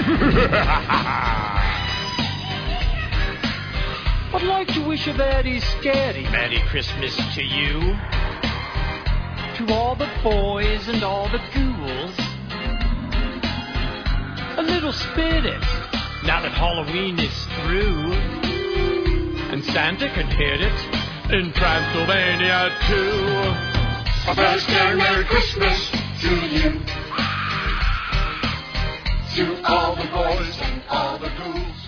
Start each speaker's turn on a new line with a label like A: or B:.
A: I'd like to wish a very scary Merry Christmas to you. To all the boys and all the ghouls. A little spirit, now that Halloween is through. And Santa can hear it in Transylvania too.
B: A very scary Merry Christmas to you. To all the boys and all the ghouls.